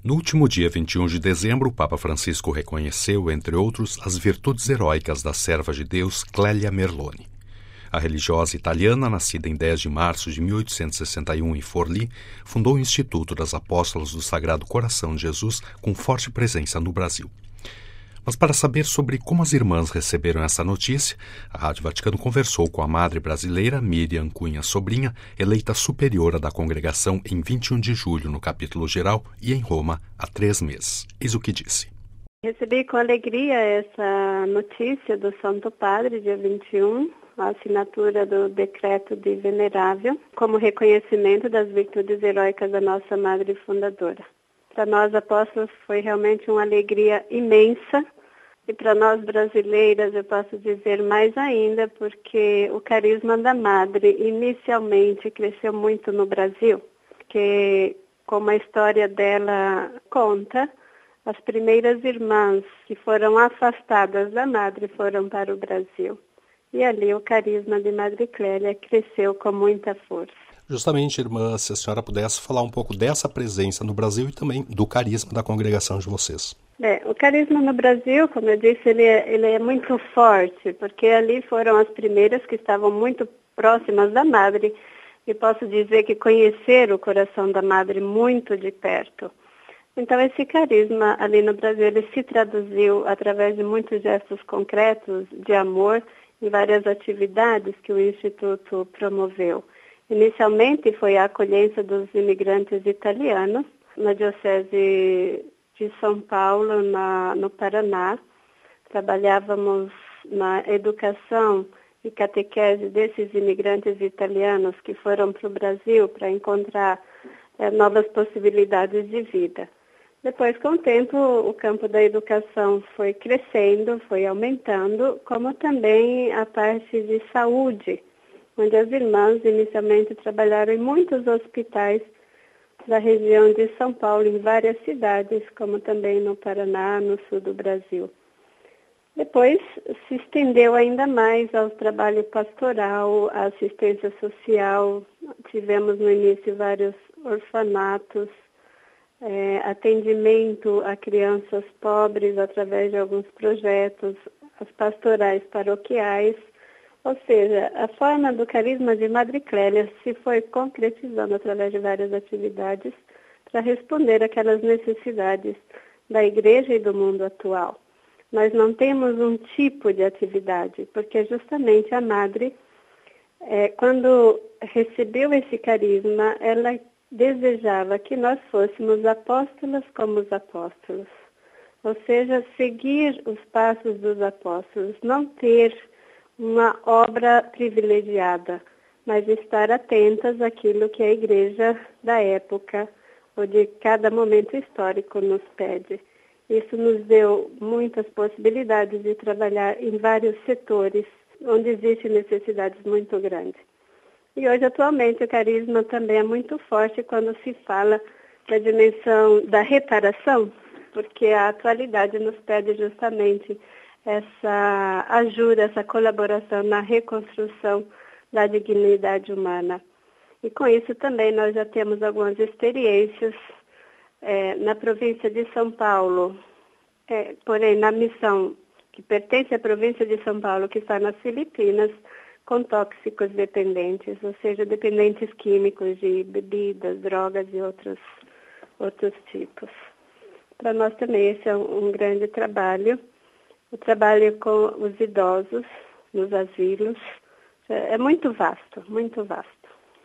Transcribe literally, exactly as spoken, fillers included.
No último dia vinte e um de dezembro, o Papa Francisco reconheceu, entre outros, as virtudes heróicas da serva de Deus Clélia Merloni. A religiosa italiana, nascida em dez de março de mil oitocentos e sessenta e um em Forlì, fundou o Instituto das Apóstolas do Sagrado Coração de Jesus, com forte presença no Brasil. Mas para saber sobre como as irmãs receberam essa notícia, a Rádio Vaticano conversou com a madre brasileira Miriam Cunha Sobrinha, eleita superiora da congregação em vinte e um de julho no capítulo geral e em Roma há três meses. Eis o que disse. Recebi com alegria essa notícia do Santo Padre, dia vinte e um, a assinatura do decreto de venerável, como reconhecimento das virtudes heróicas da nossa madre fundadora. Para nós apóstolos foi realmente uma alegria imensa e para nós brasileiras eu posso dizer mais ainda, porque o carisma da madre inicialmente cresceu muito no Brasil, porque como a história dela conta, as primeiras irmãs que foram afastadas da madre foram para o Brasil. E ali o carisma de Madre Clélia cresceu com muita força. Justamente, irmã, se a senhora pudesse falar um pouco dessa presença no Brasil e também do carisma da congregação de vocês. É, o carisma no Brasil, como eu disse, ele é, ele é muito forte, porque ali foram as primeiras que estavam muito próximas da Madre, e posso dizer que conheceram o coração da Madre muito de perto. Então, esse carisma ali no Brasil, ele se traduziu através de muitos gestos concretos de amor em várias atividades que o Instituto promoveu. Inicialmente foi a acolhência dos imigrantes italianos na Diocese de São Paulo, na, no Paraná. Trabalhávamos na educação e catequese desses imigrantes italianos que foram para o Brasil para encontrar é, novas possibilidades de vida. Depois, com o tempo, o campo da educação foi crescendo, foi aumentando, como também a parte de saúde, onde as irmãs inicialmente trabalharam em muitos hospitais da região de São Paulo, em várias cidades, como também no Paraná, no sul do Brasil. Depois se estendeu ainda mais ao trabalho pastoral, à assistência social. Tivemos no início vários orfanatos, é, atendimento a crianças pobres através de alguns projetos, as pastorais paroquiais. Ou seja, a forma do carisma de Madre Clélia se foi concretizando através de várias atividades para responder àquelas necessidades da igreja e do mundo atual. Nós não temos um tipo de atividade, porque justamente a Madre, é, quando recebeu esse carisma, ela desejava que nós fôssemos apóstolas como os apóstolos. Ou seja, seguir os passos dos apóstolos, não ter uma obra privilegiada, mas estar atentas àquilo que a igreja da época ou de cada momento histórico nos pede. Isso nos deu muitas possibilidades de trabalhar em vários setores onde existem necessidades muito grandes. E hoje, atualmente, o carisma também é muito forte quando se fala da dimensão da reparação, porque a atualidade nos pede justamente essa ajuda, essa colaboração na reconstrução da dignidade humana. E com isso também nós já temos algumas experiências é, na província de São Paulo, é, porém na missão que pertence à província de São Paulo, que está nas Filipinas, com tóxicos dependentes, ou seja, dependentes químicos de bebidas, drogas e outros, outros tipos. Para nós também esse é um, um grande trabalho. O trabalho com os idosos nos asilos é muito vasto, muito vasto.